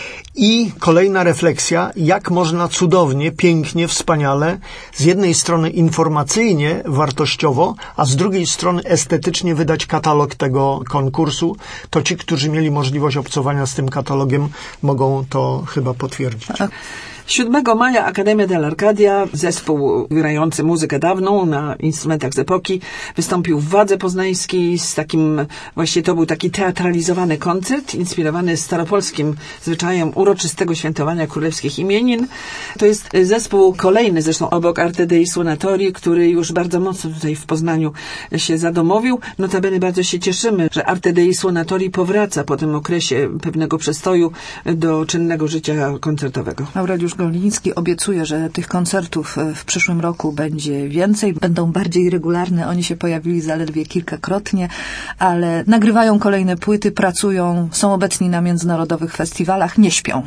S3: I kolejna refleksja, jak można cudownie, pięknie, wspaniale, z jednej strony informacyjnie, wartościowo, a z drugiej strony estetycznie wydać katalog tego konkursu. To ci, którzy mieli możliwość obcowania z tym katalogiem, mogą to chyba potwierdzić.
S2: siódmego maja Akademia dell'Arcadia, zespół grający muzykę dawną na instrumentach z epoki, wystąpił w Wadze Poznańskiej z takim, właściwie to był taki teatralizowany koncert, inspirowany staropolskim zwyczajem uroczystego świętowania królewskich imienin. To jest zespół kolejny, zresztą obok Arte dei Suonatori, który już bardzo mocno tutaj w Poznaniu się zadomowił. Notabene bardzo się cieszymy, że Arte dei Suonatori powraca po tym okresie pewnego przestoju do czynnego życia koncertowego.
S4: Aureliusz Goliński obiecuje, że tych koncertów w przyszłym roku będzie więcej, będą bardziej regularne. Oni się pojawili zaledwie kilkakrotnie, ale nagrywają kolejne płyty, pracują, są obecni na międzynarodowych festiwalach, nie śpią.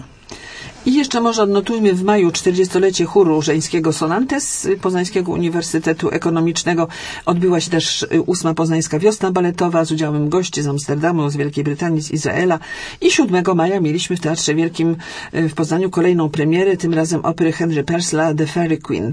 S2: I jeszcze może odnotujmy w maju czterdziestolecie chóru żeńskiego Sonantes Poznańskiego Uniwersytetu Ekonomicznego. Odbyła się też ósma Poznańska Wiosna Baletowa z udziałem gości z Amsterdamu, z Wielkiej Brytanii, z Izraela. I siódmego maja mieliśmy w Teatrze Wielkim w Poznaniu kolejną premierę, tym razem opery Henry Purcella The Fairy Queen.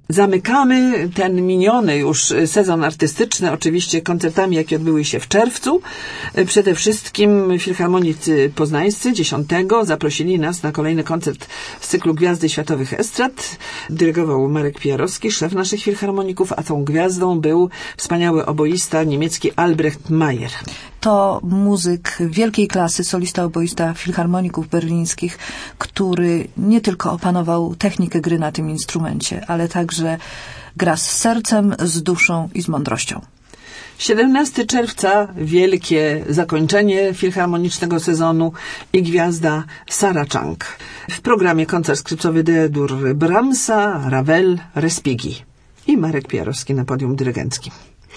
S2: Zamykamy ten miniony już sezon artystyczny, oczywiście koncertami, jakie odbyły się w czerwcu. Przede wszystkim filharmonicy poznańscy dziesiątego zaprosili nas na kolejny koncert z cyklu Gwiazdy Światowych Estrad. Dyrygował Marek Pijarowski, szef naszych filharmoników, a tą gwiazdą był wspaniały oboista niemiecki Albrecht Mayer.
S4: To muzyk wielkiej klasy, solista, oboista filharmoników berlińskich, który nie tylko opanował technikę gry na tym instrumencie, ale także gra z sercem, z duszą i z mądrością.
S2: siedemnastego czerwca wielkie zakończenie filharmonicznego sezonu i gwiazda Sarah Chang. W programie koncert skrzypcowy D-dur Brahmsa, Ravel, Respighi i Marek Pijarowski na podium dyrygenckim.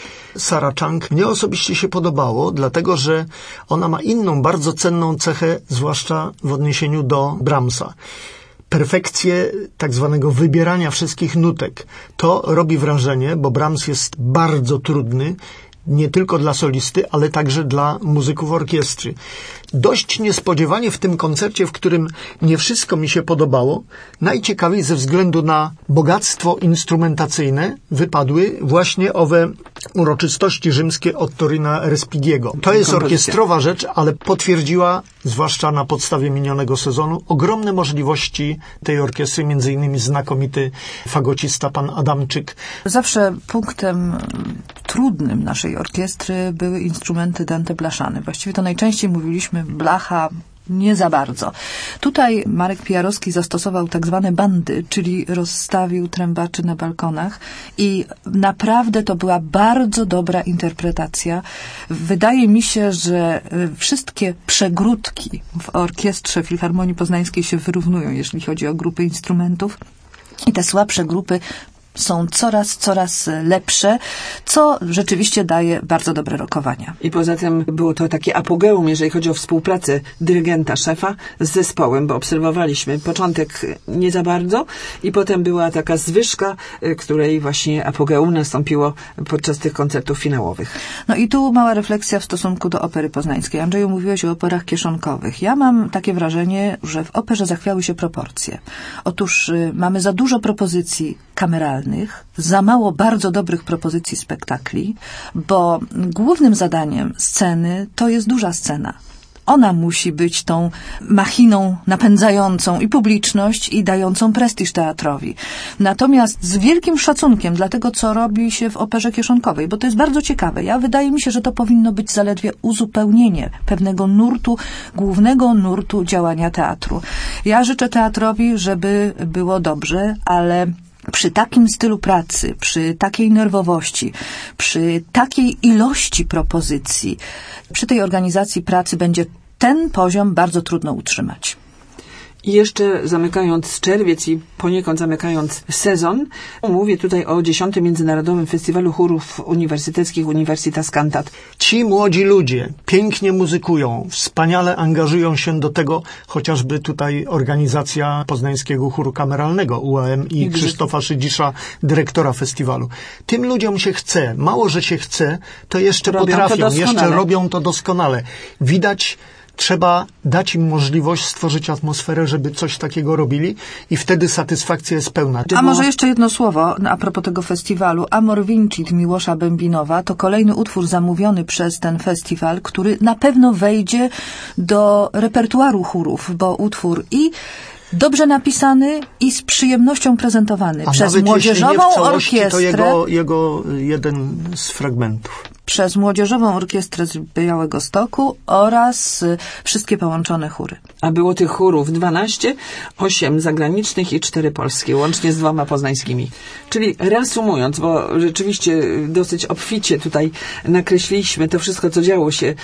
S3: Sarah Chang mnie osobiście się podobało, dlatego że ona ma inną, bardzo cenną cechę, zwłaszcza w odniesieniu do Brahmsa. Perfekcję tak zwanego wybierania wszystkich nutek. To robi wrażenie, bo Brahms jest bardzo trudny, nie tylko dla solisty, ale także dla muzyków orkiestry. Dość niespodziewanie w tym koncercie, w którym nie wszystko mi się podobało, najciekawiej ze względu na bogactwo instrumentacyjne wypadły właśnie owe uroczystości rzymskie od Torina Respighiego. To jest orkiestrowa rzecz, ale potwierdziła, zwłaszcza na podstawie minionego sezonu, ogromne możliwości tej orkiestry, między innymi znakomity fagocista pan Adamczyk.
S4: Zawsze punktem trudnym naszej orkiestry były instrumenty dęte blaszane. Właściwie to najczęściej mówiliśmy blacha, nie za bardzo. Tutaj Marek Pijarowski zastosował tak zwane bandy, czyli rozstawił trębaczy na balkonach i naprawdę to była bardzo dobra interpretacja. Wydaje mi się, że wszystkie przegródki w orkiestrze Filharmonii Poznańskiej się wyrównują, jeśli chodzi o grupy instrumentów. I te słabsze grupy są coraz, coraz lepsze, co rzeczywiście daje bardzo dobre rokowania.
S2: I poza tym było to takie apogeum, jeżeli chodzi o współpracę dyrygenta, szefa z zespołem, bo obserwowaliśmy początek nie za bardzo i potem była taka zwyżka, której właśnie apogeum nastąpiło podczas tych koncertów finałowych.
S4: No i tu mała refleksja w stosunku do opery poznańskiej. Andrzeju, mówiłeś o operach kieszonkowych. Ja mam takie wrażenie, że w operze zachwiały się proporcje. Otóż y, mamy za dużo propozycji kameralnych, za mało bardzo dobrych propozycji spektakli, bo głównym zadaniem sceny to jest duża scena. Ona musi być tą machiną napędzającą i publiczność, i dającą prestiż teatrowi. Natomiast z wielkim szacunkiem dla tego, co robi się w operze kieszonkowej, bo to jest bardzo ciekawe. Ja wydaje mi się, że to powinno być zaledwie uzupełnienie pewnego nurtu, głównego nurtu działania teatru. Ja życzę teatrowi, żeby było dobrze, ale przy takim stylu pracy, przy takiej nerwowości, przy takiej ilości propozycji, przy tej organizacji pracy będzie ten poziom bardzo trudno utrzymać.
S2: I jeszcze zamykając czerwiec i poniekąd zamykając sezon, mówię tutaj o dziesiątym Międzynarodowym Festiwalu Chórów Uniwersyteckich Universitas Cantat.
S3: Ci młodzi ludzie pięknie muzykują, wspaniale angażują się do tego, chociażby tutaj organizacja Poznańskiego Chóru Kameralnego U A M i Krzysztofa Szydzisza, dyrektora festiwalu. Tym ludziom się chce. Mało, że się chce, to jeszcze
S2: robią
S3: potrafią,
S2: to
S3: jeszcze robią to doskonale. Widać, trzeba dać im możliwość stworzyć atmosferę, żeby coś takiego robili i wtedy satysfakcja jest pełna.
S4: A może jeszcze jedno słowo a propos tego festiwalu. Amor Vincit Miłosza Bębinowa to kolejny utwór zamówiony przez ten festiwal, który na pewno wejdzie do repertuaru chórów, bo utwór i dobrze napisany i z przyjemnością prezentowany
S3: a
S4: przez
S3: nawet
S4: młodzieżową
S3: jeśli nie w całości,
S4: orkiestrę.
S3: To jego, jego jeden z fragmentów.
S4: Przez Młodzieżową Orkiestrę z Białegostoku oraz y, wszystkie połączone chóry.
S2: A było tych chórów dwanaście, osiem zagranicznych i cztery polskie, łącznie z dwoma poznańskimi. Czyli reasumując, bo rzeczywiście dosyć obficie tutaj nakreśliliśmy to wszystko, co działo się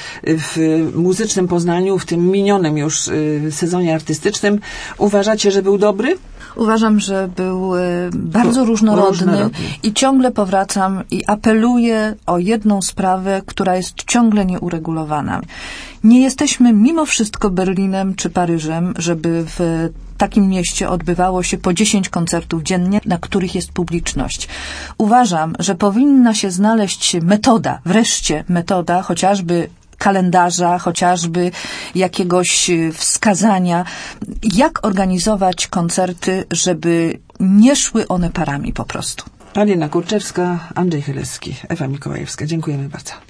S2: w muzycznym Poznaniu, w tym minionym już sezonie artystycznym. Uważacie, że był dobry?
S4: Uważam, że był y, bardzo różnorodny,
S2: różnorodny
S4: i ciągle powracam i apeluję o jedną sprawę, która jest ciągle nieuregulowana. Nie jesteśmy mimo wszystko Berlinem czy Paryżem, żeby w takim mieście odbywało się po dziesięć koncertów dziennie, na których jest publiczność. Uważam, że powinna się znaleźć metoda, wreszcie metoda, chociażby kalendarza, chociażby jakiegoś wskazania, jak organizować koncerty, żeby nie szły one parami po prostu.
S2: Alina Kurczewska, Andrzej Chylewski, Ewa Mikołajewska. Dziękujemy bardzo.